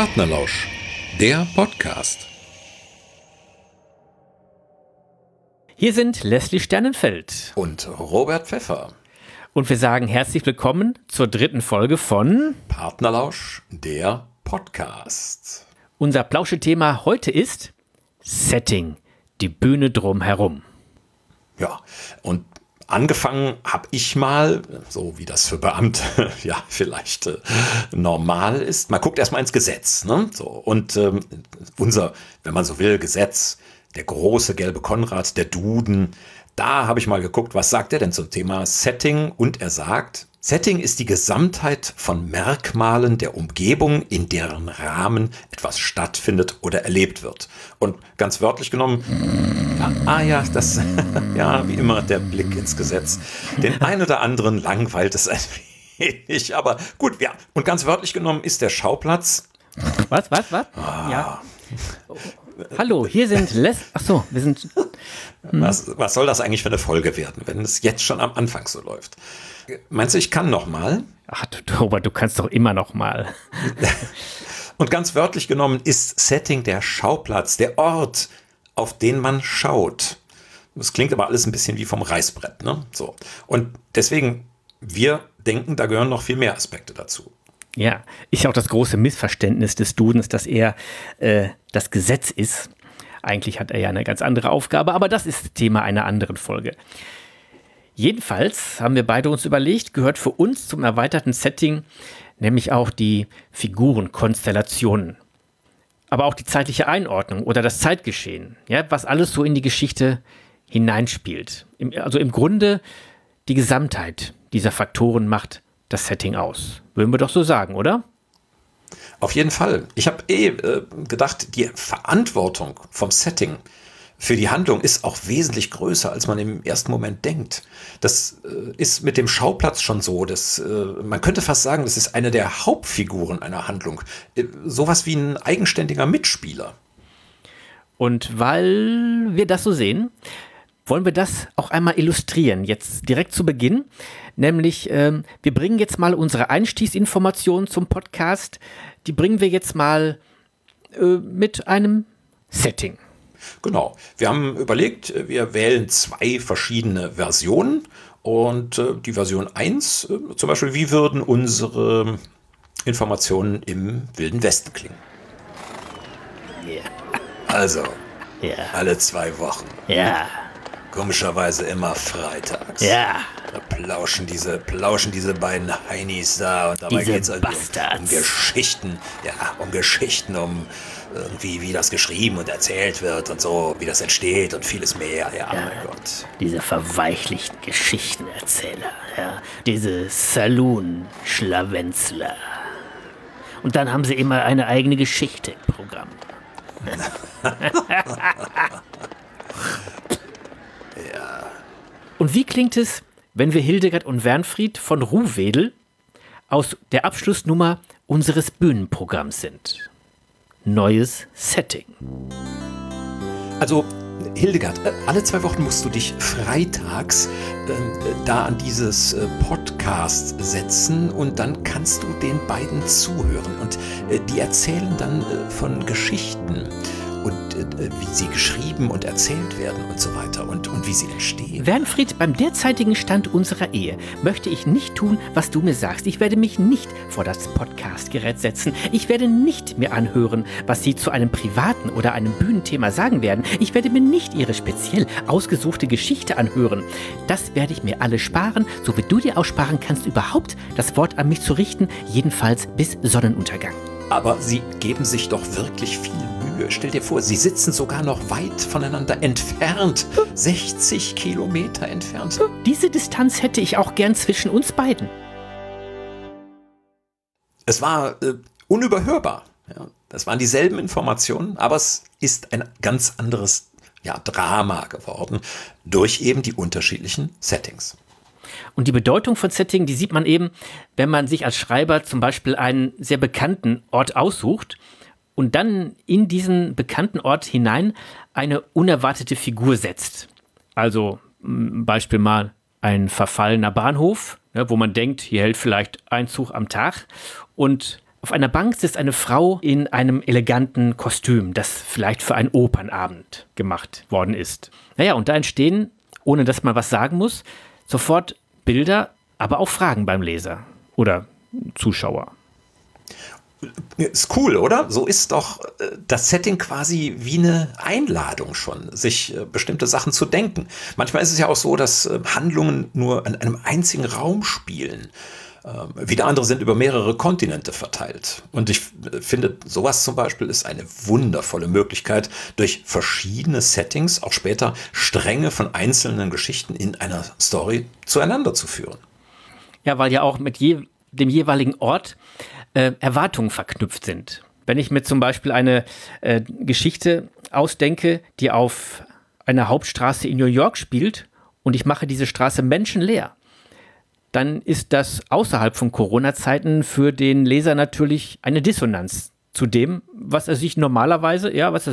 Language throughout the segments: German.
Partnerlausch, der Podcast. Hier sind Leslie Sternenfeld Und Robert Pfeffer. und wir sagen herzlich willkommen zur 3. Folge von Partnerlausch, der Podcast. unser Plauschethema heute ist Setting, die Bühne drumherum. Ja, und angefangen habe ich mal, so wie das für Beamte ja vielleicht normal ist. Man guckt erstmal ins Gesetz, ne? So, und unser, wenn man so will, Gesetz, der große gelbe Konrad, der Duden, da habe ich mal geguckt, was sagt er denn zum Thema Setting? Und er sagt, Setting ist die Gesamtheit von Merkmalen der Umgebung, in deren Rahmen etwas stattfindet oder erlebt wird. Und ganz wörtlich genommen, das, ja, wie immer der Blick ins Gesetz. Den einen oder anderen langweilt es ein wenig, aber gut, ja. Und ganz wörtlich genommen ist der Schauplatz. Was? Ja. Hallo, hier sind wir sind... Was soll das eigentlich für eine Folge werden, wenn es jetzt schon am Anfang so läuft? Meinst du, ich kann noch mal? Ach, Robert, du kannst doch immer noch mal. Und ganz wörtlich genommen ist Setting der Schauplatz, der Ort, auf den man schaut. Das klingt aber alles ein bisschen wie vom Reißbrett, ne? So. Und deswegen, wir denken, da gehören noch viel mehr Aspekte dazu. Ja, ist ja auch das große Missverständnis des Dudens, dass er das Gesetz ist. Eigentlich hat er ja eine ganz andere Aufgabe, aber das ist Thema einer anderen Folge. Jedenfalls haben wir beide uns überlegt, gehört für uns zum erweiterten Setting nämlich auch die Figurenkonstellationen. Aber auch die zeitliche Einordnung oder das Zeitgeschehen, ja, was alles so in die Geschichte hineinspielt. Also im Grunde die Gesamtheit dieser Faktoren macht das Setting aus. Würden wir doch so sagen, oder? Auf jeden Fall. Ich habe gedacht, die Verantwortung vom Setting für die Handlung ist auch wesentlich größer, als man im ersten Moment denkt. Das ist mit dem Schauplatz schon so. Man könnte fast sagen, das ist eine der Hauptfiguren einer Handlung. Sowas wie ein eigenständiger Mitspieler. Und weil wir das so sehen, wollen wir das auch einmal illustrieren, jetzt direkt zu Beginn. Nämlich, wir bringen jetzt mal unsere Einstiegsinformationen zum Podcast, die bringen wir jetzt mal mit einem Setting. Genau. Wir haben überlegt, wir wählen 2 verschiedene Versionen. Und die Version 1, zum Beispiel, wie würden unsere Informationen im Wilden Westen klingen? Yeah. Also, Ja. alle 2 Wochen. Ja. Komischerweise immer freitags. Ja. Da plauschen diese beiden Heinis da und dabei Diese geht es um Bastards. Geschichten, um irgendwie, wie das geschrieben und erzählt wird und so, wie das entsteht und vieles mehr. Ja, mein Gott. Diese verweichlichten Geschichtenerzähler, ja. Diese Saloon-Schlawenzler. Und dann haben sie immer eine eigene Geschichte im Programm. Und wie klingt es, wenn wir Hildegard und Wernfried von Ruhwedel aus der Abschlussnummer unseres Bühnenprogramms sind? Neues Setting. Also, Hildegard, alle 2 Wochen musst du dich freitags da an dieses Podcast setzen und dann kannst du den beiden zuhören. Und die erzählen dann von Geschichten und wie sie geschrieben und erzählt werden und so weiter und wie sie entstehen. Wernfried, beim derzeitigen Stand unserer Ehe möchte ich nicht tun, was du mir sagst. Ich werde mich nicht vor das Podcast-Gerät setzen. Ich werde nicht mir anhören, was sie zu einem privaten oder einem Bühnenthema sagen werden. Ich werde mir nicht ihre speziell ausgesuchte Geschichte anhören. Das werde ich mir alle sparen, so wie du dir auch sparen kannst, überhaupt das Wort an mich zu richten, jedenfalls bis Sonnenuntergang. Aber sie geben sich doch wirklich viel Mühe. Stell dir vor, sie sitzen sogar noch weit voneinander entfernt. 60 Kilometer entfernt. Diese Distanz hätte ich auch gern zwischen uns beiden. Es war unüberhörbar. Ja. Das waren dieselben Informationen, aber es ist ein ganz anderes Drama geworden durch eben die unterschiedlichen Settings. Und die Bedeutung von Setting, die sieht man eben, wenn man sich als Schreiber zum Beispiel einen sehr bekannten Ort aussucht und dann in diesen bekannten Ort hinein eine unerwartete Figur setzt. Also Beispiel mal ein verfallener Bahnhof, wo man denkt, hier hält vielleicht ein Zug am Tag und Auf einer Bank sitzt eine Frau in einem eleganten Kostüm, das vielleicht für einen Opernabend gemacht worden ist. Naja, und da entstehen, ohne dass man was sagen muss, sofort Bilder, aber auch Fragen beim Leser oder Zuschauer. Ist cool, oder? So ist doch das Setting quasi wie eine Einladung schon, sich bestimmte Sachen zu denken. Manchmal ist es ja auch so, dass Handlungen nur in einem einzigen Raum spielen. Wieder andere sind über mehrere Kontinente verteilt. Und ich finde, sowas zum Beispiel ist eine wundervolle Möglichkeit, durch verschiedene Settings auch später Stränge von einzelnen Geschichten in einer Story zueinander zu führen. Ja, weil ja auch mit dem jeweiligen Ort Erwartungen verknüpft sind. Wenn ich mir zum Beispiel eine Geschichte ausdenke, die auf einer Hauptstraße in New York spielt und ich mache diese Straße menschenleer, dann ist das außerhalb von Corona-Zeiten für den Leser natürlich eine Dissonanz zu dem, was er sich normalerweise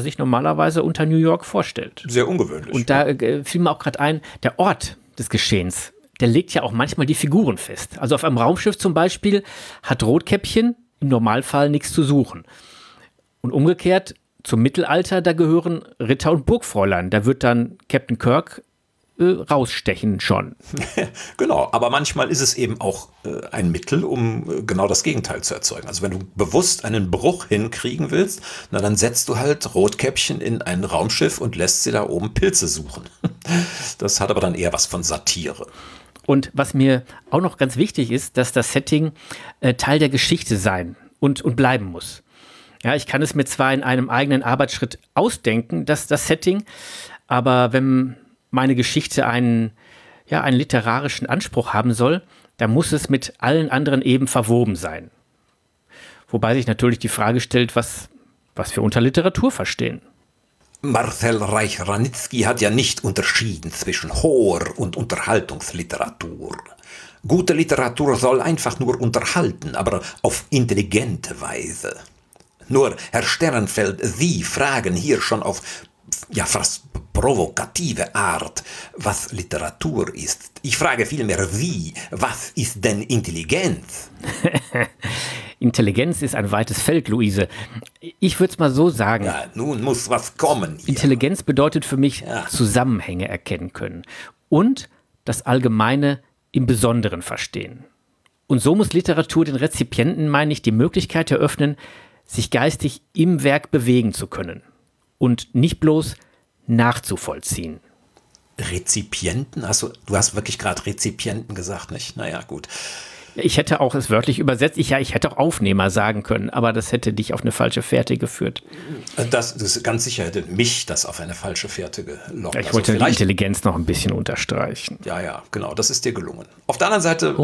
unter New York vorstellt. Sehr ungewöhnlich. Und da fiel mir auch gerade ein, der Ort des Geschehens, der legt ja auch manchmal die Figuren fest. Also auf einem Raumschiff zum Beispiel hat Rotkäppchen im Normalfall nichts zu suchen. Und umgekehrt zum Mittelalter, da gehören Ritter und Burgfräulein. Da wird dann Captain Kirk rausstechen schon. Genau, aber manchmal ist es eben auch ein Mittel, um genau das Gegenteil zu erzeugen. Also wenn du bewusst einen Bruch hinkriegen willst, na dann setzt du halt Rotkäppchen in ein Raumschiff und lässt sie da oben Pilze suchen. Das hat aber dann eher was von Satire. Und was mir auch noch ganz wichtig ist, dass das Setting Teil der Geschichte sein und bleiben muss. Ja, ich kann es mir zwar in einem eigenen Arbeitsschritt ausdenken, das Setting, aber wenn meine Geschichte einen literarischen Anspruch haben soll, dann muss es mit allen anderen eben verwoben sein. Wobei sich natürlich die Frage stellt, was wir unter Literatur verstehen. Marcel Reich-Ranitzky hat ja nicht unterschieden zwischen Hor- und Unterhaltungsliteratur. Gute Literatur soll einfach nur unterhalten, aber auf intelligente Weise. Nur, Herr Sternfeld, Sie fragen hier schon auf fast provokative Art, was Literatur ist. Ich frage vielmehr Sie, was ist denn Intelligenz? Intelligenz ist ein weites Feld, Luise. Ich würde es mal so sagen. Ja, nun muss was kommen hier. Intelligenz bedeutet für mich Zusammenhänge erkennen können und das Allgemeine im Besonderen verstehen. Und so muss Literatur den Rezipienten, meine ich, die Möglichkeit eröffnen, sich geistig im Werk bewegen zu können und nicht bloß nachzuvollziehen. Rezipienten? Du hast wirklich gerade Rezipienten gesagt, nicht? Naja, gut. Ich hätte auch es wörtlich übersetzt. Ich hätte auch Aufnehmer sagen können, aber das hätte dich auf eine falsche Fährte geführt. Das ganz sicher hätte mich das auf eine falsche Fährte gelockt. Ich wollte die Intelligenz noch ein bisschen unterstreichen. Ja, genau, das ist dir gelungen. Auf der anderen Seite,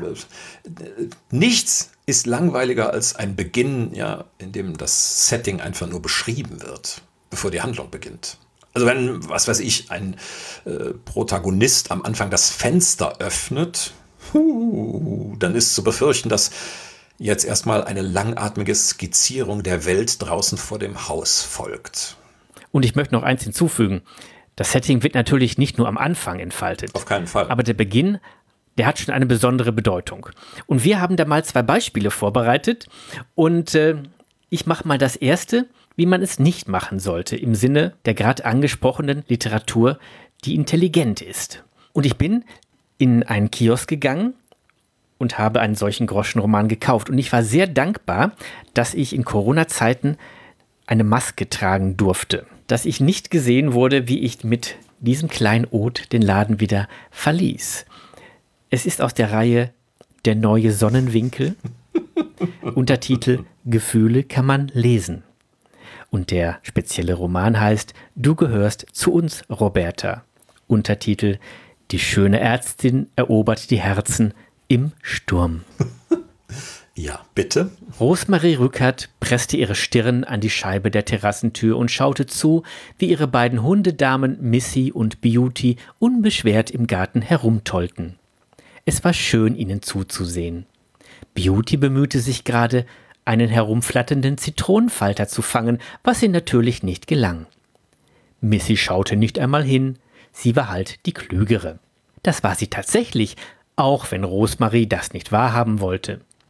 nichts ist langweiliger als ein Beginn, in dem das Setting einfach nur beschrieben wird, bevor die Handlung beginnt. Also wenn, was weiß ich, ein Protagonist am Anfang das Fenster öffnet, dann ist zu befürchten, dass jetzt erstmal eine langatmige Skizzierung der Welt draußen vor dem Haus folgt. Und ich möchte noch eins hinzufügen. Das Setting wird natürlich nicht nur am Anfang entfaltet. Auf keinen Fall. Aber der Beginn, der hat schon eine besondere Bedeutung. Und wir haben da mal 2 Beispiele vorbereitet. Und ich mache mal das erste, wie man es nicht machen sollte, im Sinne der gerade angesprochenen Literatur, die intelligent ist. Und ich bin in einen Kiosk gegangen und habe einen solchen Groschenroman gekauft. Und ich war sehr dankbar, dass ich in Corona-Zeiten eine Maske tragen durfte. Dass ich nicht gesehen wurde, wie ich mit diesem Kleinod den Laden wieder verließ. Es ist aus der Reihe Der neue Sonnenwinkel. Untertitel Gefühle kann man lesen. Und der spezielle Roman heißt Du gehörst zu uns, Roberta. Untertitel Die schöne Ärztin erobert die Herzen im Sturm. Ja, bitte. Rosemarie Rückert presste ihre Stirn an die Scheibe der Terrassentür und schaute zu, wie ihre beiden Hundedamen Missy und Beauty unbeschwert im Garten herumtollten. Es war schön, ihnen zuzusehen. Beauty bemühte sich gerade, einen herumflatternden Zitronenfalter zu fangen, was ihr natürlich nicht gelang. Missy schaute nicht einmal hin, sie war halt die Klügere. Das war sie tatsächlich, auch wenn Rosemarie das nicht wahrhaben wollte.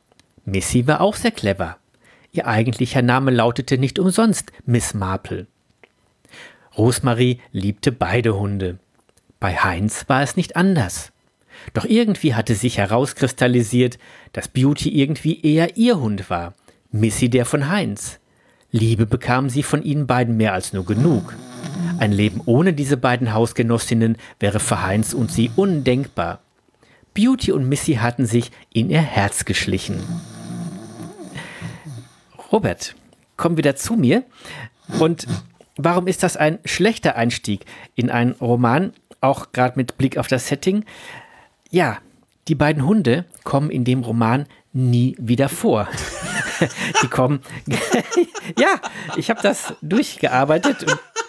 Missy war auch sehr clever. Ihr eigentlicher Name lautete nicht umsonst Miss Marple. Rosemarie liebte beide Hunde. Bei Heinz war es nicht anders. Doch irgendwie hatte sich herauskristallisiert, dass Beauty irgendwie eher ihr Hund war, Missy der von Heinz. Liebe bekam sie von ihnen beiden mehr als nur genug. Ein Leben ohne diese beiden Hausgenossinnen wäre für Heinz und sie undenkbar. Beauty und Missy hatten sich in ihr Herz geschlichen. Robert, komm wieder zu mir. Und warum ist das ein schlechter Einstieg in einen Roman, auch gerade mit Blick auf das Setting? Ja, die beiden Hunde kommen in dem Roman nie wieder vor. Die kommen... Ja, ich habe das durchgearbeitet.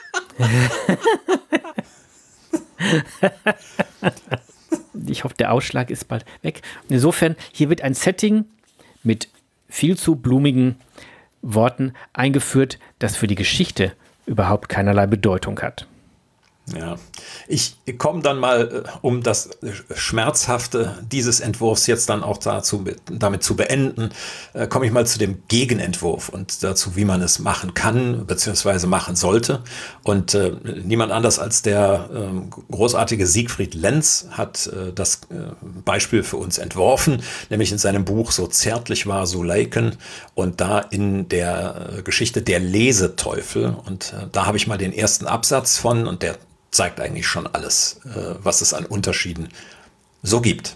Ich hoffe, der Ausschlag ist bald weg. Insofern, hier wird ein Setting mit viel zu blumigen Worten eingeführt, das für die Geschichte überhaupt keinerlei Bedeutung hat. Ja, ich komme dann mal, um das Schmerzhafte dieses Entwurfs jetzt dann auch damit zu beenden, komme ich mal zu dem Gegenentwurf und dazu, wie man es machen kann, beziehungsweise machen sollte. Und niemand anders als der großartige Siegfried Lenz hat das Beispiel für uns entworfen, nämlich in seinem Buch So zärtlich war Suleiken und da in der Geschichte Der Leseteufel. Und da habe ich mal den ersten Absatz von, und der zeigt eigentlich schon alles, was es an Unterschieden so gibt.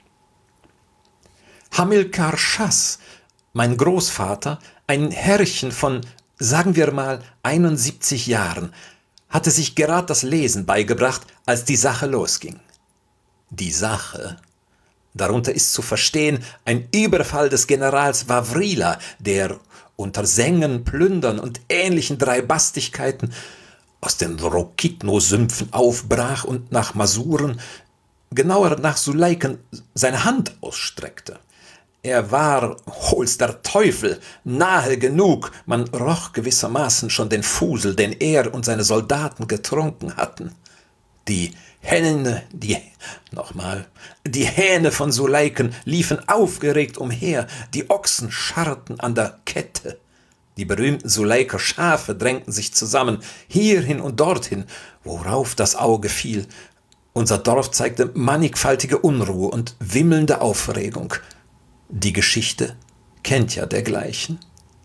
Hamilkar Schass, mein Großvater, ein Herrchen von, sagen wir mal, 71 Jahren, hatte sich gerade das Lesen beigebracht, als die Sache losging. Die Sache. Darunter ist zu verstehen ein Überfall des Generals Vavrila, der unter Sengen, Plündern und ähnlichen Dreibastigkeiten aus den Rokitno-Sümpfen aufbrach und nach Masuren, genauer nach Suleiken, seine Hand ausstreckte. Er war, hol's der Teufel, nahe genug, man roch gewissermaßen schon den Fusel, den er und seine Soldaten getrunken hatten. Die Hähne von Suleiken liefen aufgeregt umher, die Ochsen scharrten an der Kette. Die berühmten Suleiker Schafe drängten sich zusammen, hierhin und dorthin, worauf das Auge fiel. Unser Dorf zeigte mannigfaltige Unruhe und wimmelnde Aufregung. Die Geschichte kennt ja dergleichen.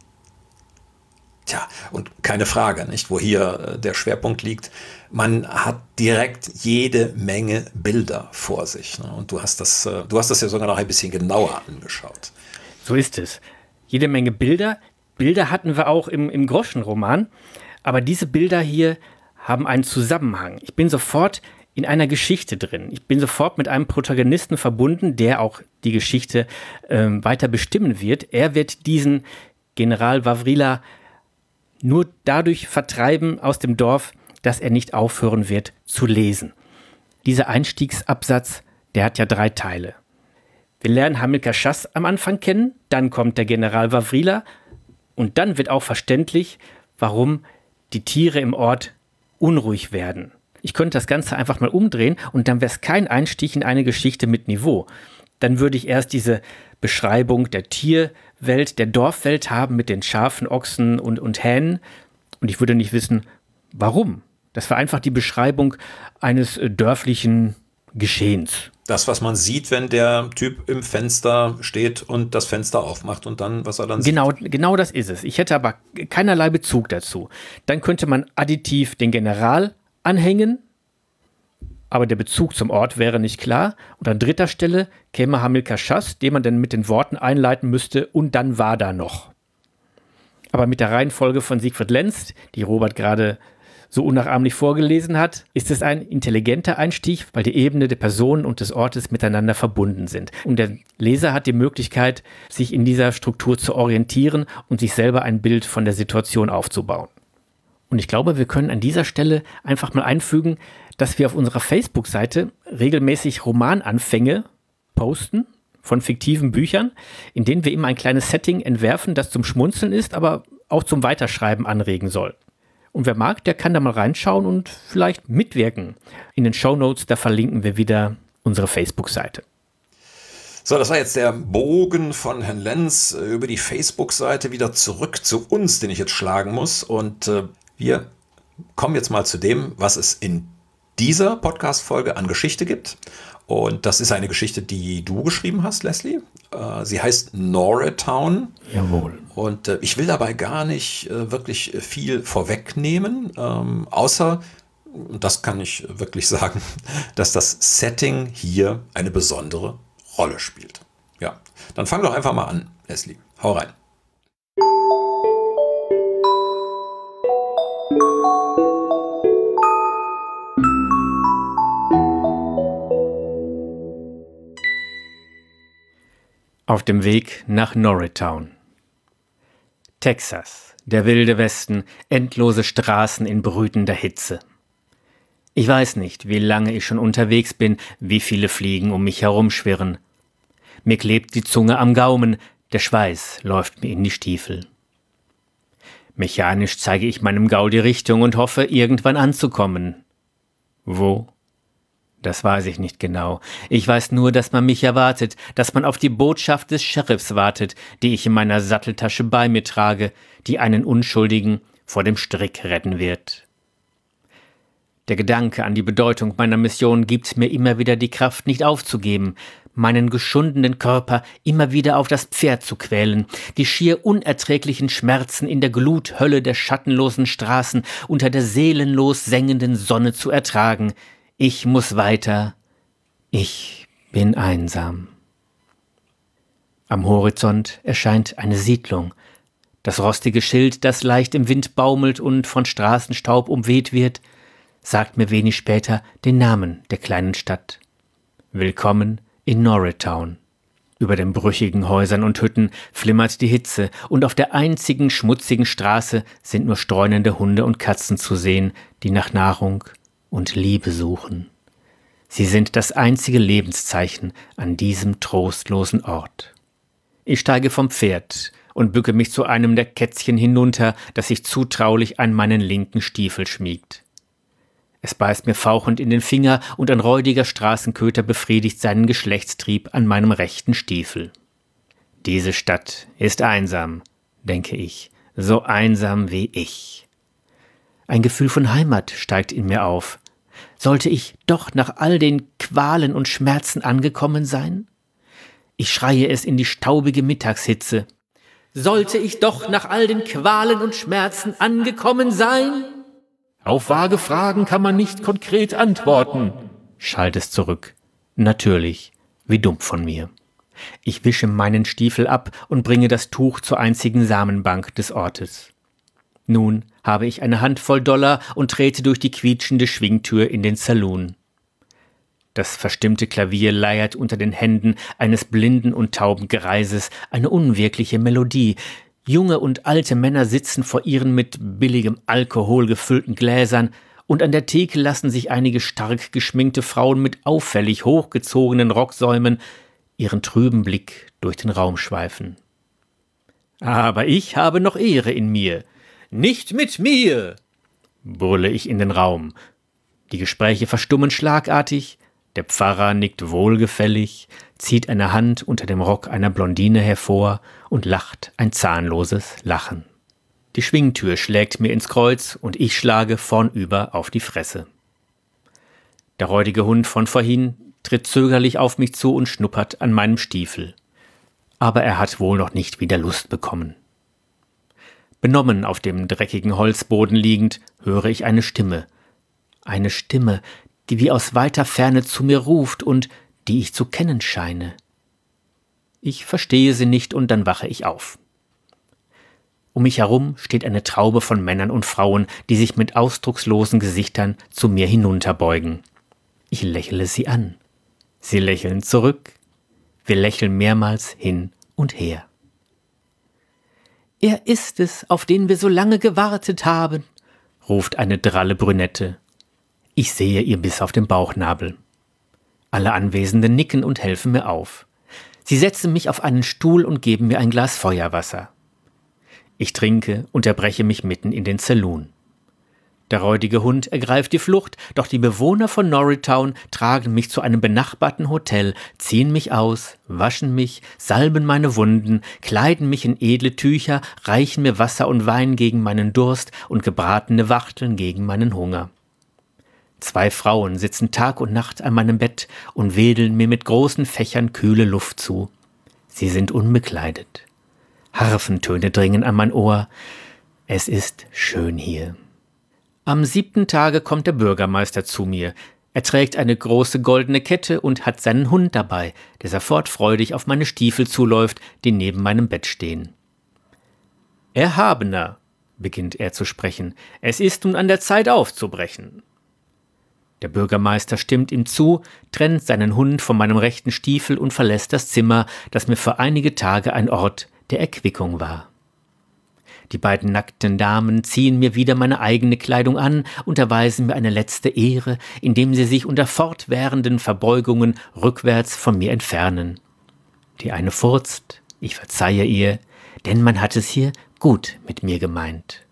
Tja, und keine Frage, nicht, wo hier der Schwerpunkt liegt. Man hat direkt jede Menge Bilder vor sich. Ne? Und du hast das ja sogar noch ein bisschen genauer angeschaut. So ist es. Jede Menge Bilder. Bilder hatten wir auch im Groschenroman, aber diese Bilder hier haben einen Zusammenhang. Ich bin sofort in einer Geschichte drin. Ich bin sofort mit einem Protagonisten verbunden, der auch die Geschichte weiter bestimmen wird. Er wird diesen General Vavrila nur dadurch vertreiben aus dem Dorf, dass er nicht aufhören wird zu lesen. Dieser Einstiegsabsatz, der hat ja 3 Teile. Wir lernen Hamilkar Schass am Anfang kennen, dann kommt der General Vavrila, und dann wird auch verständlich, warum die Tiere im Ort unruhig werden. Ich könnte das Ganze einfach mal umdrehen und dann wäre es kein Einstieg in eine Geschichte mit Niveau. Dann würde ich erst diese Beschreibung der Tierwelt, der Dorfwelt haben mit den Schafen, Ochsen und Hähnen und ich würde nicht wissen, warum. Das war einfach die Beschreibung eines dörflichen Geschehens. Das, was man sieht, wenn der Typ im Fenster steht und das Fenster aufmacht und dann, was er dann sieht. Genau das ist es. Ich hätte aber keinerlei Bezug dazu. Dann könnte man additiv den General anhängen, aber der Bezug zum Ort wäre nicht klar. Und an 3. Stelle käme Hamilkar Schass, den man dann mit den Worten einleiten müsste, und dann war da noch. Aber mit der Reihenfolge von Siegfried Lenz, die Robert gerade so unnachahmlich vorgelesen hat, ist es ein intelligenter Einstieg, weil die Ebene der Personen und des Ortes miteinander verbunden sind. Und der Leser hat die Möglichkeit, sich in dieser Struktur zu orientieren und sich selber ein Bild von der Situation aufzubauen. Und ich glaube, wir können an dieser Stelle einfach mal einfügen, dass wir auf unserer Facebook-Seite regelmäßig Romananfänge posten von fiktiven Büchern, in denen wir immer ein kleines Setting entwerfen, das zum Schmunzeln ist, aber auch zum Weiterschreiben anregen soll. Und wer mag, der kann da mal reinschauen und vielleicht mitwirken. In den Shownotes, da verlinken wir wieder unsere Facebook-Seite. So, das war jetzt der Bogen von Herrn Lenz über die Facebook-Seite wieder zurück zu uns, den ich jetzt schlagen muss. Und wir kommen jetzt mal zu dem, was es in dieser Podcast-Folge an Geschichte gibt. Und das ist eine Geschichte, die du geschrieben hast, Leslie. Sie heißt Norristown. Jawohl. Und ich will dabei gar nicht wirklich viel vorwegnehmen, außer, das kann ich wirklich sagen, dass das Setting hier eine besondere Rolle spielt. Ja, dann fang doch einfach mal an, Leslie. Hau rein. Auf dem Weg nach Norristown. Texas, der wilde Westen, endlose Straßen in brütender Hitze. Ich weiß nicht, wie lange ich schon unterwegs bin, wie viele Fliegen um mich herumschwirren. Mir klebt die Zunge am Gaumen, der Schweiß läuft mir in die Stiefel. Mechanisch zeige ich meinem Gaul die Richtung und hoffe, irgendwann anzukommen. Wo? Das weiß ich nicht genau. Ich weiß nur, dass man mich erwartet, dass man auf die Botschaft des Sheriffs wartet, die ich in meiner Satteltasche bei mir trage, die einen Unschuldigen vor dem Strick retten wird. Der Gedanke an die Bedeutung meiner Mission gibt mir immer wieder die Kraft, nicht aufzugeben, meinen geschundenen Körper immer wieder auf das Pferd zu quälen, die schier unerträglichen Schmerzen in der Gluthölle der schattenlosen Straßen unter der seelenlos sengenden Sonne zu ertragen. Ich muss weiter. Ich bin einsam. Am Horizont erscheint eine Siedlung. Das rostige Schild, das leicht im Wind baumelt und von Straßenstaub umweht wird, sagt mir wenig später den Namen der kleinen Stadt. Willkommen in Norristown. Über den brüchigen Häusern und Hütten flimmert die Hitze und auf der einzigen schmutzigen Straße sind nur streunende Hunde und Katzen zu sehen, die nach Nahrung und Liebe suchen. Sie sind das einzige Lebenszeichen an diesem trostlosen Ort. Ich steige vom Pferd und bücke mich zu einem der Kätzchen hinunter, das sich zutraulich an meinen linken Stiefel schmiegt. Es beißt mir fauchend in den Finger und ein räudiger Straßenköter befriedigt seinen Geschlechtstrieb an meinem rechten Stiefel. Diese Stadt ist einsam, denke ich, so einsam wie ich. Ein Gefühl von Heimat steigt in mir auf. Sollte ich doch nach all den Qualen und Schmerzen angekommen sein? Ich schreie es in die staubige Mittagshitze. Sollte ich doch nach all den Qualen und Schmerzen angekommen sein? Auf vage Fragen kann man nicht konkret antworten, schallt es zurück. Natürlich, wie dumm von mir. Ich wische meinen Stiefel ab und bringe das Tuch zur einzigen Samenbank des Ortes. Nun habe ich eine Handvoll Dollar und trete durch die quietschende Schwingtür in den Saloon. Das verstimmte Klavier leiert unter den Händen eines blinden und tauben Greises eine unwirkliche Melodie. Junge und alte Männer sitzen vor ihren mit billigem Alkohol gefüllten Gläsern und an der Theke lassen sich einige stark geschminkte Frauen mit auffällig hochgezogenen Rocksäumen ihren trüben Blick durch den Raum schweifen. Aber ich habe noch Ehre in mir. »Nicht mit mir«, brülle ich in den Raum. Die Gespräche verstummen schlagartig, der Pfarrer nickt wohlgefällig, zieht eine Hand unter dem Rock einer Blondine hervor und lacht ein zahnloses Lachen. Die Schwingtür schlägt mir ins Kreuz und ich schlage vornüber auf die Fresse. Der räudige Hund von vorhin tritt zögerlich auf mich zu und schnuppert an meinem Stiefel. Aber er hat wohl noch nicht wieder Lust bekommen. Benommen auf dem dreckigen Holzboden liegend, höre ich eine Stimme. Eine Stimme, die wie aus weiter Ferne zu mir ruft und die ich zu kennen scheine. Ich verstehe sie nicht und dann wache ich auf. Um mich herum steht eine Traube von Männern und Frauen, die sich mit ausdruckslosen Gesichtern zu mir hinunterbeugen. Ich lächle sie an. Sie lächeln zurück. Wir lächeln mehrmals hin und her. »Er ist es, auf den wir so lange gewartet haben«, ruft eine dralle Brünette. Ich sehe ihr bis auf den Bauchnabel. Alle Anwesenden nicken und helfen mir auf. Sie setzen mich auf einen Stuhl und geben mir ein Glas Feuerwasser. Ich trinke, unterbreche mich mitten in den Saloon. Der räudige Hund ergreift die Flucht, doch die Bewohner von Norristown tragen mich zu einem benachbarten Hotel, ziehen mich aus, waschen mich, salben meine Wunden, kleiden mich in edle Tücher, reichen mir Wasser und Wein gegen meinen Durst und gebratene Wachteln gegen meinen Hunger. 2 Frauen sitzen Tag und Nacht an meinem Bett und wedeln mir mit großen Fächern kühle Luft zu. Sie sind unbekleidet. Harfentöne dringen an mein Ohr. Es ist schön hier. Am 7. Tage kommt der Bürgermeister zu mir. Er trägt eine große goldene Kette und hat seinen Hund dabei, der sofort freudig auf meine Stiefel zuläuft, die neben meinem Bett stehen. »Erhabener«, beginnt er zu sprechen, »es ist nun an der Zeit aufzubrechen.« Der Bürgermeister stimmt ihm zu, trennt seinen Hund von meinem rechten Stiefel und verlässt das Zimmer, das mir für einige Tage ein Ort der Erquickung war. Die beiden nackten Damen ziehen mir wieder meine eigene Kleidung an und erweisen mir eine letzte Ehre, indem sie sich unter fortwährenden Verbeugungen rückwärts von mir entfernen. Die eine furzt, ich verzeihe ihr, denn man hat es hier gut mit mir gemeint.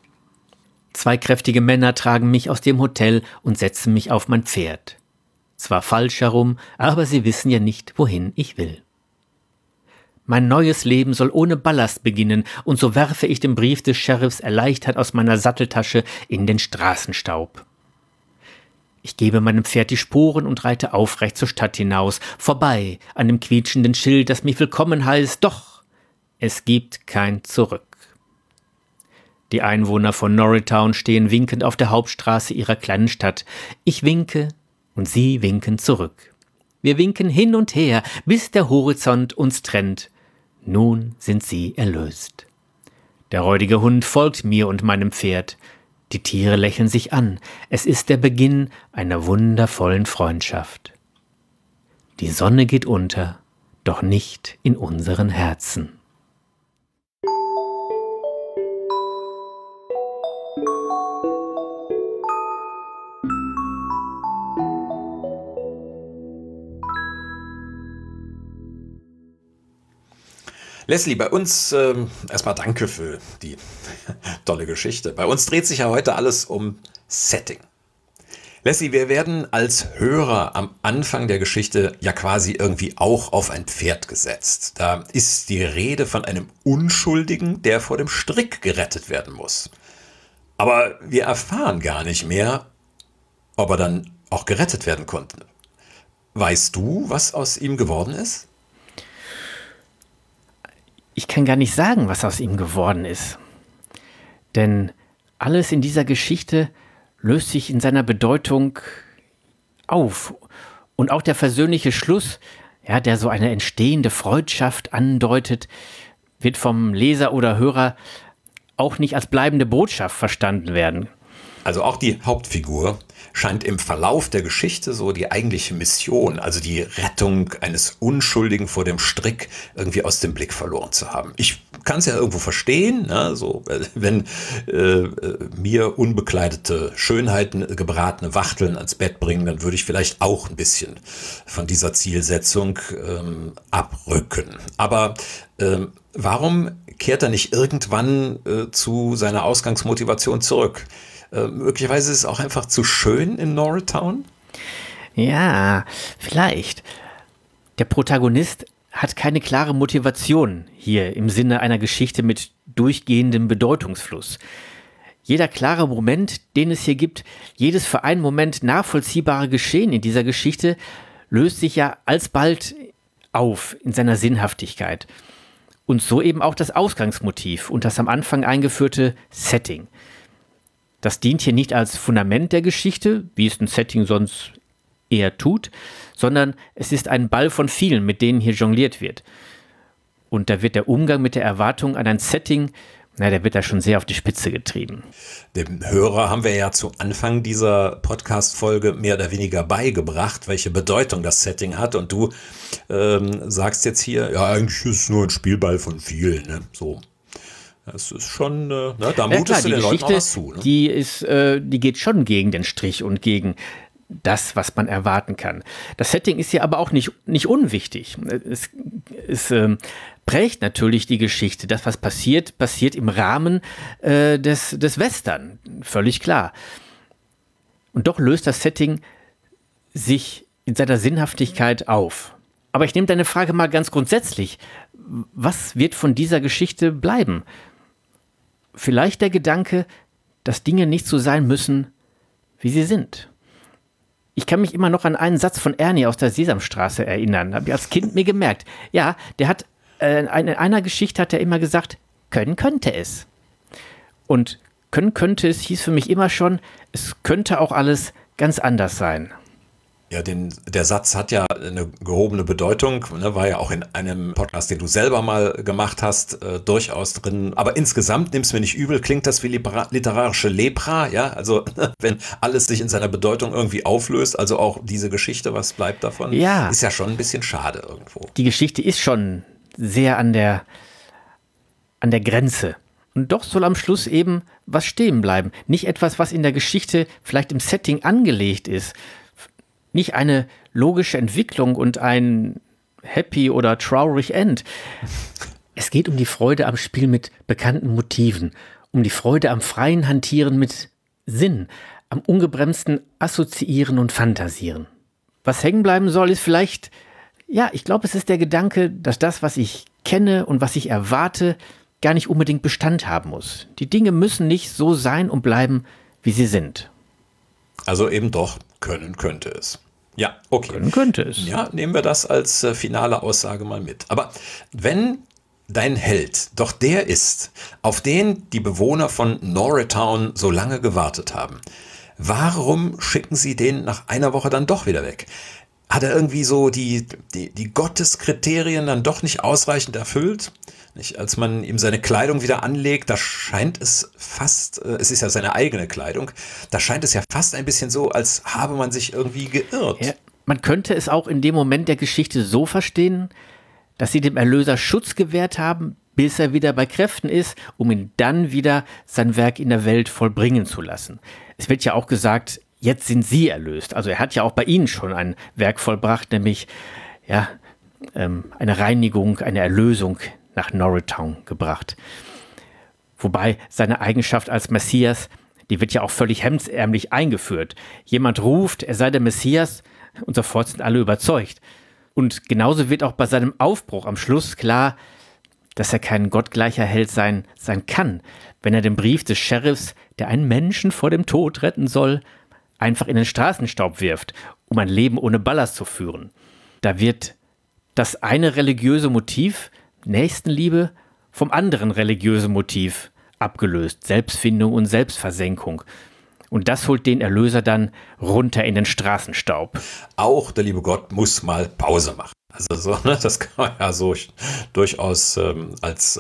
2 kräftige Männer tragen mich aus dem Hotel und setzen mich auf mein Pferd. Zwar falsch herum, aber sie wissen ja nicht, wohin ich will. Mein neues Leben soll ohne Ballast beginnen, und so werfe ich den Brief des Sheriffs erleichtert aus meiner Satteltasche in den Straßenstaub. Ich gebe meinem Pferd die Sporen und reite aufrecht zur Stadt hinaus, vorbei an dem quietschenden Schild, das mich willkommen heißt, doch es gibt kein Zurück. Die Einwohner von Norristown stehen winkend auf der Hauptstraße ihrer kleinen Stadt. Ich winke und sie winken zurück. Wir winken hin und her, bis der Horizont uns trennt. Nun sind sie erlöst. Der räudige Hund folgt mir und meinem Pferd. Die Tiere lächeln sich an. Es ist der Beginn einer wundervollen Freundschaft. Die Sonne geht unter, doch nicht in unseren Herzen. Leslie, bei uns erstmal danke für die tolle Geschichte. Bei uns dreht sich ja heute alles um Setting. Leslie, wir werden als Hörer am Anfang der Geschichte ja quasi irgendwie auch auf ein Pferd gesetzt. Da ist die Rede von einem Unschuldigen, der vor dem Strick gerettet werden muss. Aber wir erfahren gar nicht mehr, ob er dann auch gerettet werden konnte. Weißt du, was aus ihm geworden ist? Ich kann gar nicht sagen, was aus ihm geworden ist. Denn alles in dieser Geschichte löst sich in seiner Bedeutung auf. Und auch der versöhnliche Schluss, ja, der so eine entstehende Freundschaft andeutet, wird vom Leser oder Hörer auch nicht als bleibende Botschaft verstanden werden. Also auch die Hauptfigur scheint im Verlauf der Geschichte so die eigentliche Mission, also die Rettung eines Unschuldigen vor dem Strick, irgendwie aus dem Blick verloren zu haben. Ich kann es ja irgendwo verstehen, ne? So, wenn mir unbekleidete Schönheiten, gebratene Wachteln ans Bett bringen, dann würde ich vielleicht auch ein bisschen von dieser Zielsetzung abrücken. Aber warum kehrt er nicht irgendwann zu seiner Ausgangsmotivation zurück? Möglicherweise ist es auch einfach zu schön in Norristown? Ja, vielleicht. Der Protagonist hat keine klare Motivation hier im Sinne einer Geschichte mit durchgehendem Bedeutungsfluss. Jeder klare Moment, den es hier gibt, jedes für einen Moment nachvollziehbare Geschehen in dieser Geschichte löst sich ja alsbald auf in seiner Sinnhaftigkeit. Und so eben auch das Ausgangsmotiv und das am Anfang eingeführte Setting. Das dient hier nicht als Fundament der Geschichte, wie es ein Setting sonst eher tut, sondern es ist ein Ball von vielen, mit denen hier jongliert wird. Und da wird der Umgang mit der Erwartung an ein Setting, der wird da schon sehr auf die Spitze getrieben. Dem Hörer haben wir ja zu Anfang dieser Podcast-Folge mehr oder weniger beigebracht, welche Bedeutung das Setting hat. Und du sagst jetzt hier, ja, eigentlich ist es nur ein Spielball von vielen, ne? So. Das ist schon, da mutest du den Leuten auch was zu. Ne? Die geht schon gegen den Strich und gegen das, was man erwarten kann. Das Setting ist hier aber auch nicht unwichtig. Es prägt natürlich die Geschichte. Das, was passiert im Rahmen des Western. völlig klar. Und doch löst das Setting sich in seiner Sinnhaftigkeit auf. Aber ich nehme deine Frage mal ganz grundsätzlich. Was wird von dieser Geschichte bleiben? Vielleicht der Gedanke, dass Dinge nicht so sein müssen, wie sie sind. Ich kann mich immer noch an einen Satz von Ernie aus der Sesamstraße erinnern. Habe ich als Kind mir gemerkt. Ja, der hat in einer Geschichte hat er immer gesagt, können könnte es. Und können könnte es hieß für mich immer schon, es könnte auch alles ganz anders sein. Ja, der Satz hat ja eine gehobene Bedeutung, ne, war ja auch in einem Podcast, den du selber mal gemacht hast, durchaus drin. Aber insgesamt, nimm's mir nicht übel, klingt das wie literarische Lepra, ja, also wenn alles sich in seiner Bedeutung irgendwie auflöst, also auch diese Geschichte, was bleibt davon, ja, ist ja schon ein bisschen schade irgendwo. Die Geschichte ist schon sehr an der Grenze. Und doch soll am Schluss eben was stehen bleiben. Nicht etwas, was in der Geschichte vielleicht im Setting angelegt ist. Nicht eine logische Entwicklung und ein happy oder traurig End. Es geht um die Freude am Spiel mit bekannten Motiven, um die Freude am freien Hantieren mit Sinn, am ungebremsten Assoziieren und Fantasieren. Was hängen bleiben soll, ist vielleicht, ja, ich glaube, es ist der Gedanke, dass das, was ich kenne und was ich erwarte, gar nicht unbedingt Bestand haben muss. Die Dinge müssen nicht so sein und bleiben, wie sie sind. Also eben doch, können könnte es. Ja, okay. Können könnte es. Ja, nehmen wir das als finale Aussage mal mit. Aber wenn dein Held doch der ist, auf den die Bewohner von Norristown so lange gewartet haben, warum schicken sie den nach einer Woche dann doch wieder weg? Hat er irgendwie so die Gotteskriterien dann doch nicht ausreichend erfüllt? Nicht, als man ihm seine Kleidung wieder anlegt, da scheint es fast, es ist ja seine eigene Kleidung, da scheint es ja fast ein bisschen so, als habe man sich irgendwie geirrt. Ja, man könnte es auch in dem Moment der Geschichte so verstehen, dass sie dem Erlöser Schutz gewährt haben, bis er wieder bei Kräften ist, um ihn dann wieder sein Werk in der Welt vollbringen zu lassen. Es wird ja auch gesagt, jetzt sind sie erlöst. Also er hat ja auch bei ihnen schon ein Werk vollbracht, nämlich ja, eine Reinigung, eine Erlösung nach Norristown gebracht. Wobei seine Eigenschaft als Messias, die wird ja auch völlig hemdsärmlich eingeführt. Jemand ruft, er sei der Messias und sofort sind alle überzeugt. Und genauso wird auch bei seinem Aufbruch am Schluss klar, dass er kein gottgleicher Held sein kann, wenn er den Brief des Sheriffs, der einen Menschen vor dem Tod retten soll, einfach in den Straßenstaub wirft, um ein Leben ohne Ballast zu führen. Da wird das eine religiöse Motiv, Nächstenliebe, vom anderen religiösen Motiv abgelöst, Selbstfindung und Selbstversenkung. Und das holt den Erlöser dann runter in den Straßenstaub. Auch der liebe Gott muss mal Pause machen. Also so, ne, das kann man ja so durchaus als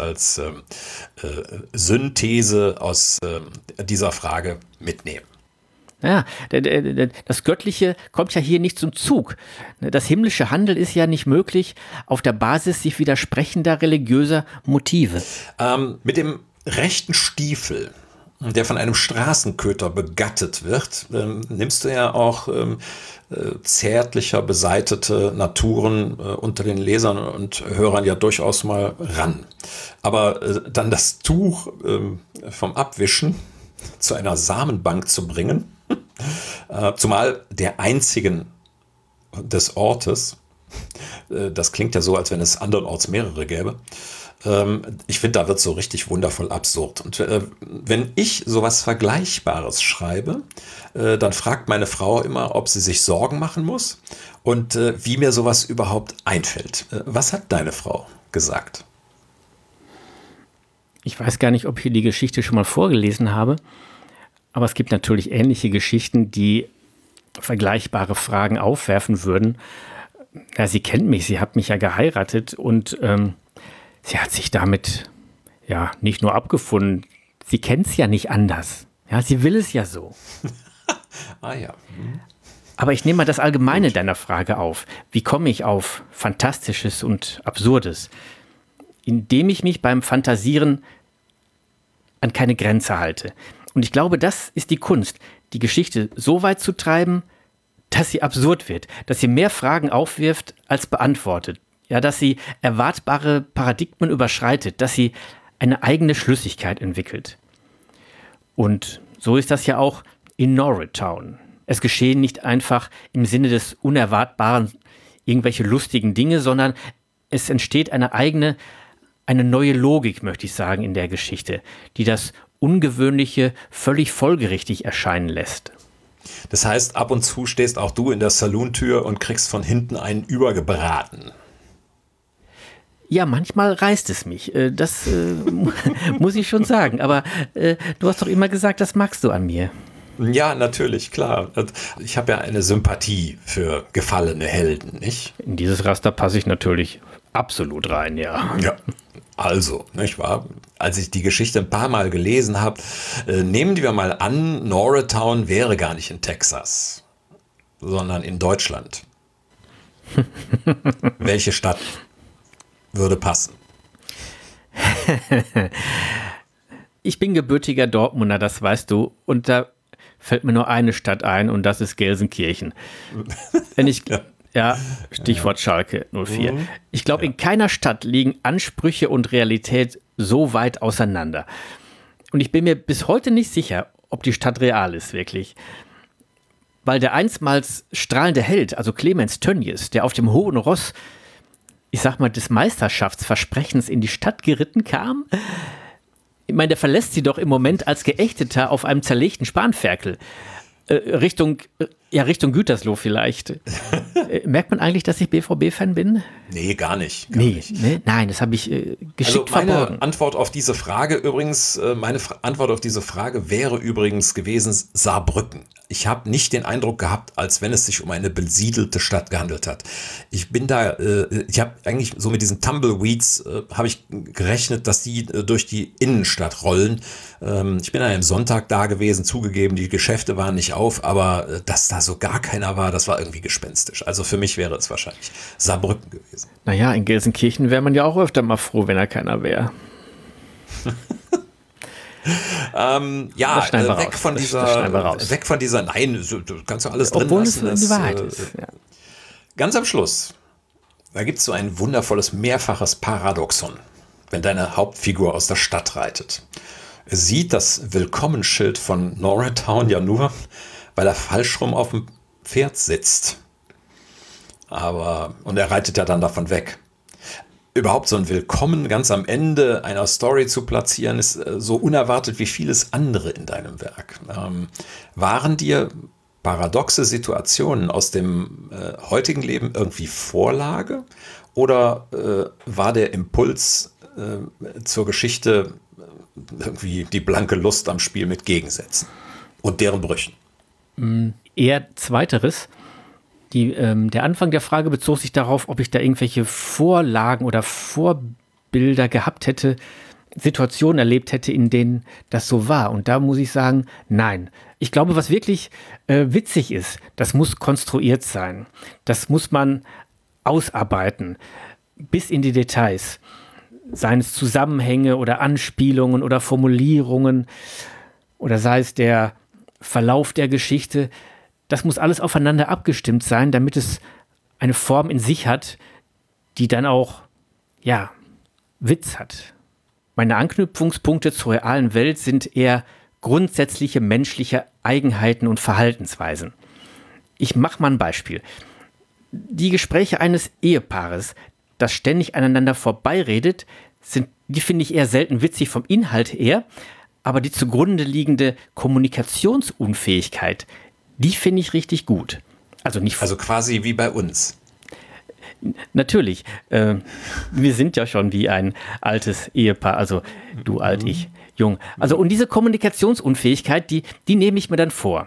Synthese aus dieser Frage mitnehmen. Ja, das Göttliche kommt ja hier nicht zum Zug. Das himmlische Handeln ist ja nicht möglich auf der Basis sich widersprechender religiöser Motive. Mit dem rechten Stiefel, der von einem Straßenköter begattet wird, nimmst du ja auch zärtlicher beseitete Naturen unter den Lesern und Hörern ja durchaus mal ran. Aber dann das Tuch vom Abwischen zu einer Samenbank zu bringen, zumal der einzigen des Ortes, das klingt ja so, als wenn es andernorts mehrere gäbe. Ich finde, da wird so richtig wundervoll absurd. Und wenn ich sowas Vergleichbares schreibe, dann fragt meine Frau immer, ob sie sich Sorgen machen muss und wie mir sowas überhaupt einfällt. Was hat deine Frau gesagt? Ich weiß gar nicht, ob ich hier die Geschichte schon mal vorgelesen habe, aber es gibt natürlich ähnliche Geschichten, die vergleichbare Fragen aufwerfen würden. Ja, sie kennt mich, sie hat mich ja geheiratet und sie hat sich damit ja nicht nur abgefunden, sie kennt es ja nicht anders. Ja, sie will es ja so. Ah ja. Aber ich nehme mal das Allgemeine deiner Frage auf. Wie komme ich auf Fantastisches und Absurdes? Indem ich mich beim Fantasieren an keine Grenze halte. Und ich glaube, das ist die Kunst, die Geschichte so weit zu treiben, dass sie absurd wird, dass sie mehr Fragen aufwirft als beantwortet. Ja, dass sie erwartbare Paradigmen überschreitet, dass sie eine eigene Schlüssigkeit entwickelt. Und so ist das ja auch in Norristown. Es geschehen nicht einfach im Sinne des Unerwartbaren irgendwelche lustigen Dinge, sondern es entsteht eine neue Logik, möchte ich sagen, in der Geschichte, die das Ungewöhnliche völlig folgerichtig erscheinen lässt. Das heißt, ab und zu stehst auch du in der Salontür und kriegst von hinten einen übergebraten. Ja, manchmal reißt es mich. Das muss ich schon sagen. Aber du hast doch immer gesagt, das magst du an mir. Ja, natürlich, klar. Ich habe ja eine Sympathie für gefallene Helden, nicht? In dieses Raster passe ich natürlich absolut rein, ja. Ja, also, nicht wahr? Als ich die Geschichte ein paar Mal gelesen habe, nehmen wir mal an, Norristown wäre gar nicht in Texas, sondern in Deutschland. Welche Stadt würde passen? Ich bin gebürtiger Dortmunder, das weißt du. Und da fällt mir nur eine Stadt ein und das ist Gelsenkirchen. Stichwort Schalke 04. Ich glaube, in keiner Stadt liegen Ansprüche und Realität so weit auseinander. Und ich bin mir bis heute nicht sicher, ob die Stadt real ist, wirklich. Weil der einstmals strahlende Held, also Clemens Tönnies, der auf dem hohen Ross, ich sag mal, des Meisterschaftsversprechens in die Stadt geritten kam, ich meine, der verlässt sie doch im Moment als Geächteter auf einem zerlegten Spanferkel. Richtung Gütersloh vielleicht. Merkt man eigentlich, dass ich BVB-Fan bin? Nee, gar nicht. Ne? Nein, das habe ich geschickt verborgen. Meine Antwort auf diese Frage wäre übrigens gewesen Saarbrücken. Ich habe nicht den Eindruck gehabt, als wenn es sich um eine besiedelte Stadt gehandelt hat. Ich habe eigentlich so mit diesen Tumbleweeds habe ich gerechnet, dass die durch die Innenstadt rollen. Ich bin an einem Sonntag da gewesen, zugegeben, die Geschäfte waren nicht auf, aber dass da so gar keiner war, das war irgendwie gespenstisch. Also für mich wäre es wahrscheinlich Saarbrücken gewesen. Naja, in Gelsenkirchen wäre man ja auch öfter mal froh, wenn da keiner wäre. Weg von dieser, nein, du kannst doch alles drin lassen. Obwohl es die Wahrheit ist. Ja. Ganz am Schluss, da gibt es so ein wundervolles, mehrfaches Paradoxon, wenn deine Hauptfigur aus der Stadt reitet. Er sieht das Willkommensschild von Norristown ja nur, weil er falsch rum auf dem Pferd sitzt. Und er reitet ja dann davon weg. Überhaupt so ein Willkommen ganz am Ende einer Story zu platzieren, ist so unerwartet wie vieles andere in deinem Werk. Waren dir paradoxe Situationen aus dem heutigen Leben irgendwie Vorlage? Oder war der Impuls zur Geschichte irgendwie die blanke Lust am Spiel mit Gegensätzen und deren Brüchen? Eher Zweiteres. Der Anfang der Frage bezog sich darauf, ob ich da irgendwelche Vorlagen oder Vorbilder gehabt hätte, Situationen erlebt hätte, in denen das so war. Und da muss ich sagen, nein. Ich glaube, was wirklich witzig ist, das muss konstruiert sein. Das muss man ausarbeiten, bis in die Details. Seien es Zusammenhänge oder Anspielungen oder Formulierungen oder sei es der Verlauf der Geschichte. Das muss alles aufeinander abgestimmt sein, damit es eine Form in sich hat, die dann auch, Witz hat. Meine Anknüpfungspunkte zur realen Welt sind eher grundsätzliche menschliche Eigenheiten und Verhaltensweisen. Ich mache mal ein Beispiel. Die Gespräche eines Ehepaares, das ständig aneinander vorbeiredet, die finde ich eher selten witzig vom Inhalt her, aber die zugrunde liegende Kommunikationsunfähigkeit, die finde ich richtig gut. Also quasi wie bei uns. Natürlich. Wir sind ja schon wie ein altes Ehepaar. Also du alt, ich jung. Also und diese Kommunikationsunfähigkeit, die nehme ich mir dann vor.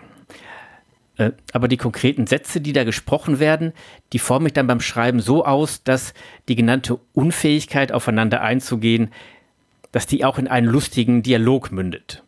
Aber die konkreten Sätze, die da gesprochen werden, die forme ich dann beim Schreiben so aus, dass die genannte Unfähigkeit, aufeinander einzugehen, dass die auch in einen lustigen Dialog mündet.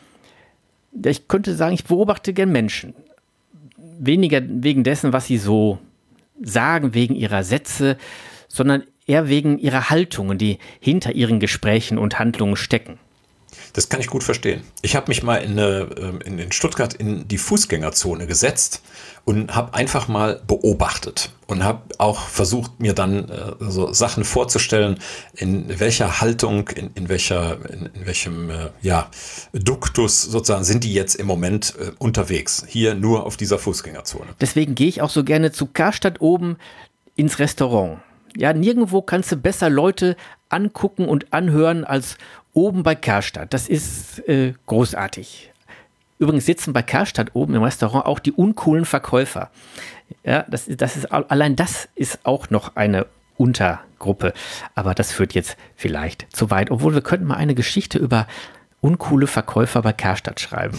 Ich könnte sagen, ich beobachte gern Menschen. Weniger wegen dessen, was sie so sagen, wegen ihrer Sätze, sondern eher wegen ihrer Haltungen, die hinter ihren Gesprächen und Handlungen stecken. Das kann ich gut verstehen. Ich habe mich mal in Stuttgart in die Fußgängerzone gesetzt und habe einfach mal beobachtet und habe auch versucht, mir dann so Sachen vorzustellen, in welcher Haltung, in welchem Duktus sozusagen sind die jetzt im Moment unterwegs. Hier nur auf dieser Fußgängerzone. Deswegen gehe ich auch so gerne zu Karstadt oben ins Restaurant. Ja, nirgendwo kannst du besser Leute angucken und anhören als oben bei Karstadt. Das ist großartig. Übrigens sitzen bei Karstadt oben im Restaurant auch die uncoolen Verkäufer. Ja, allein das ist auch noch eine Untergruppe. Aber das führt jetzt vielleicht zu weit. Obwohl, wir könnten mal eine Geschichte über uncoole Verkäufer bei Karstadt schreiben.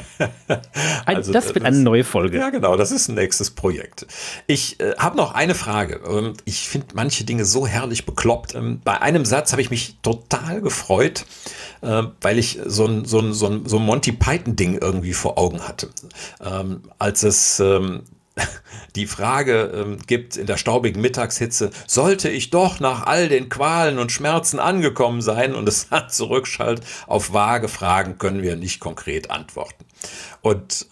Das wird eine neue Folge. Ja, genau, das ist ein nächstes Projekt. Ich habe noch eine Frage. Ich finde manche Dinge so herrlich bekloppt. Bei einem Satz habe ich mich total gefreut, weil ich so ein Monty Python-Ding irgendwie vor Augen hatte. Als es die Frage gibt in der staubigen Mittagshitze, sollte ich doch nach all den Qualen und Schmerzen angekommen sein, und es dann zurückschallt, auf vage Fragen können wir nicht konkret antworten. Und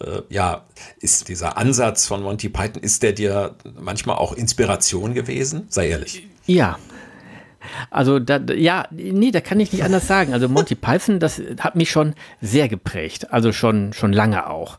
ist dieser Ansatz von Monty Python, ist der dir manchmal auch Inspiration gewesen? Sei ehrlich. Ja. Also, da kann ich nicht anders sagen. Also Monty Python, das hat mich schon sehr geprägt. Also schon lange auch.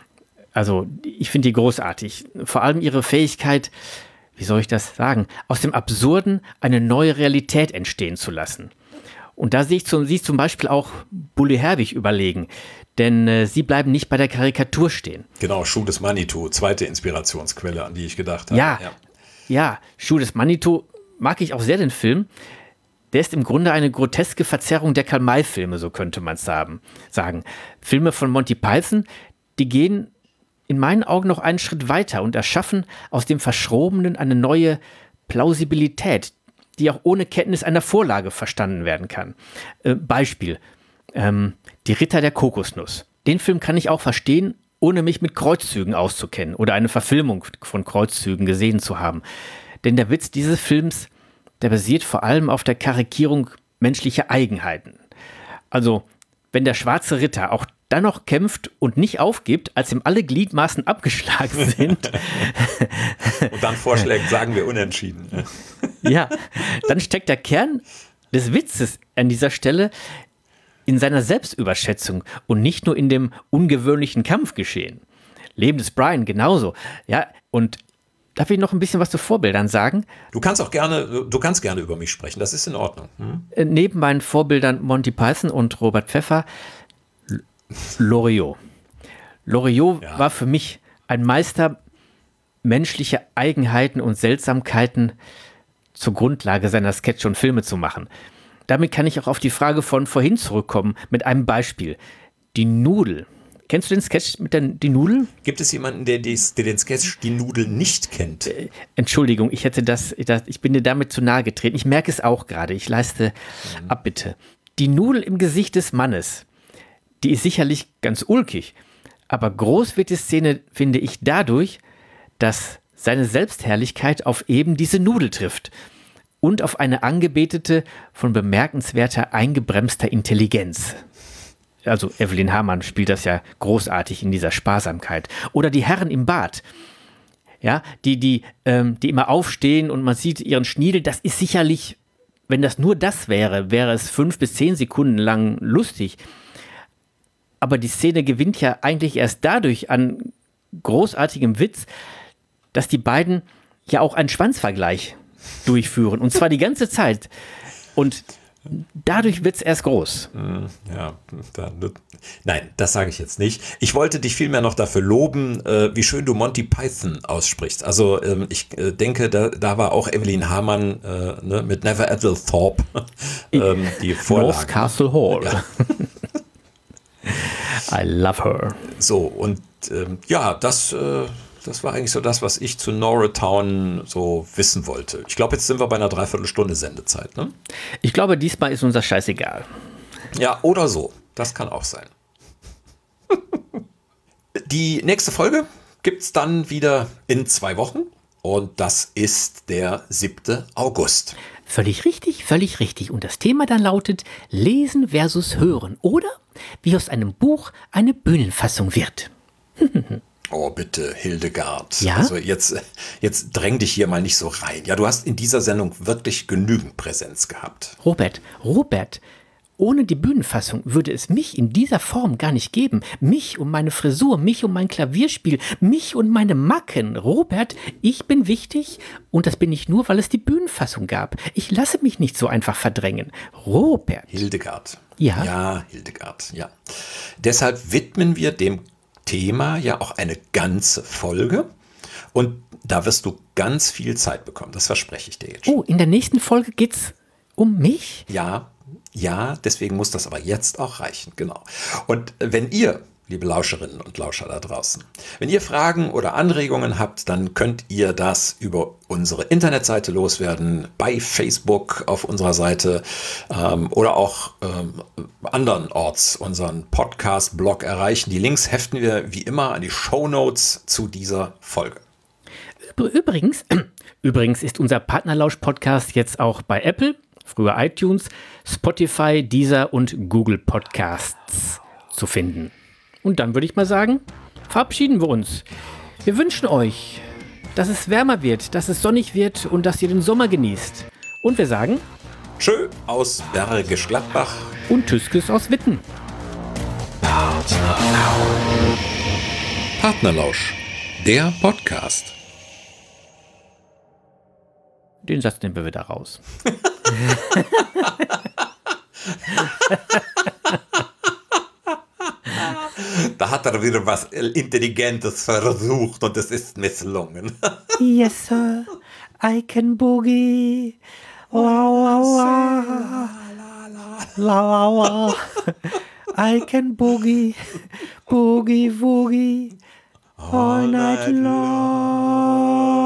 Also ich finde die großartig. Vor allem ihre Fähigkeit, wie soll ich das sagen, aus dem Absurden eine neue Realität entstehen zu lassen. Und da sehe ich zum Beispiel auch Bully Herbig überlegen. Denn sie bleiben nicht bei der Karikatur stehen. Genau, Schuh des Manitou, zweite Inspirationsquelle, an die ich gedacht habe. Ja, Schuh des Manitou mag ich auch sehr, den Film. Der ist im Grunde eine groteske Verzerrung der Karl-May-Filme, so könnte man es sagen. Filme von Monty Python, die gehen in meinen Augen noch einen Schritt weiter und erschaffen aus dem Verschrobenen eine neue Plausibilität, die auch ohne Kenntnis einer Vorlage verstanden werden kann. Beispiel, Die Ritter der Kokosnuss. Den Film kann ich auch verstehen, ohne mich mit Kreuzzügen auszukennen oder eine Verfilmung von Kreuzzügen gesehen zu haben. Denn der Witz dieses Films, der basiert vor allem auf der Karikierung menschlicher Eigenheiten. Also, wenn der schwarze Ritter auch dann noch kämpft und nicht aufgibt, als ihm alle Gliedmaßen abgeschlagen sind. Und dann vorschlägt, sagen wir unentschieden. Ja, dann steckt der Kern des Witzes an dieser Stelle in seiner Selbstüberschätzung und nicht nur in dem ungewöhnlichen Kampfgeschehen. Leben des Brian genauso. Ja, und darf ich noch ein bisschen was zu Vorbildern sagen? Du kannst gerne über mich sprechen, das ist in Ordnung. Neben meinen Vorbildern Monty Python und Robert Pfeffer, Loriot. Loriot war für mich ein Meister, menschliche Eigenheiten und Seltsamkeiten zur Grundlage seiner Sketche und Filme zu machen. Damit kann ich auch auf die Frage von vorhin zurückkommen mit einem Beispiel. Die Nudel. Kennst du den Sketch mit die Nudel? Gibt es jemanden, der den Sketch Die Nudel nicht kennt? Entschuldigung, ich bin dir damit zu nahe getreten. Ich merke es auch gerade. Ich leiste Abbitte. Die Nudel im Gesicht des Mannes, die ist sicherlich ganz ulkig. Aber groß wird die Szene, finde ich, dadurch, dass seine Selbstherrlichkeit auf eben diese Nudel trifft und auf eine Angebetete von bemerkenswerter, eingebremster Intelligenz. Also Evelyn Hamann spielt das ja großartig in dieser Sparsamkeit. Oder die Herren im Bad, ja, die immer aufstehen und man sieht ihren Schniedel. Das ist sicherlich, wenn das nur das wäre es 5 bis 10 Sekunden lang lustig. Aber die Szene gewinnt ja eigentlich erst dadurch an großartigem Witz, dass die beiden ja auch einen Schwanzvergleich durchführen. Und zwar die ganze Zeit. Und dadurch wird es erst groß. Nein, das sage ich jetzt nicht. Ich wollte dich vielmehr noch dafür loben, wie schön du Monty Python aussprichst. Also ich denke, da war auch Evelyn Hamann mit Never Ethel Thorpe die Vorlage. North Castle Hall. Ja. I love her. So, und das war eigentlich so das, was ich zu Nora Town so wissen wollte. Ich glaube, jetzt sind wir bei einer Dreiviertelstunde Sendezeit, ne? Ich glaube, diesmal ist unser scheißegal. Ja, oder so. Das kann auch sein. Die nächste Folge gibt es dann wieder in 2 Wochen. Und das ist der 7. August. Völlig richtig, völlig richtig. Und das Thema dann lautet Lesen versus Hören oder wie aus einem Buch eine Bühnenfassung wird. Oh, bitte, Hildegard. Ja? Also jetzt dräng dich hier mal nicht so rein. Ja, du hast in dieser Sendung wirklich genügend Präsenz gehabt. Robert, ohne die Bühnenfassung würde es mich in dieser Form gar nicht geben. Mich und meine Frisur, mich und mein Klavierspiel, mich und meine Macken. Robert, ich bin wichtig und das bin ich nur, weil es die Bühnenfassung gab. Ich lasse mich nicht so einfach verdrängen. Robert. Hildegard. Ja? Ja, Hildegard, ja. Deshalb widmen wir dem Thema ja auch eine ganze Folge und da wirst du ganz viel Zeit bekommen. Das verspreche ich dir jetzt schon. Oh, in der nächsten Folge geht's um mich? Ja, deswegen muss das aber jetzt auch reichen, genau. Und wenn ihr, liebe Lauscherinnen und Lauscher da draußen, wenn ihr Fragen oder Anregungen habt, dann könnt ihr das über unsere Internetseite loswerden, bei Facebook auf unserer Seite oder auch andernorts unseren Podcast-Blog erreichen. Die Links heften wir wie immer an die Shownotes zu dieser Folge. Übrigens ist unser Partnerlausch-Podcast jetzt auch bei Apple, früher iTunes, Spotify, Deezer und Google Podcasts zu finden. Und dann würde ich mal sagen, verabschieden wir uns. Wir wünschen euch, dass es wärmer wird, dass es sonnig wird und dass ihr den Sommer genießt. Und wir sagen Tschö aus Bergisch Gladbach und Tschüsskes aus Witten. Partnerlausch, der Podcast. Den Satz nehmen wir wieder raus. Da hat er wieder was Intelligentes versucht und es ist misslungen. Yes, sir, I can boogie. La, la, la. La, la, la. I can boogie, boogie, woogie all night long.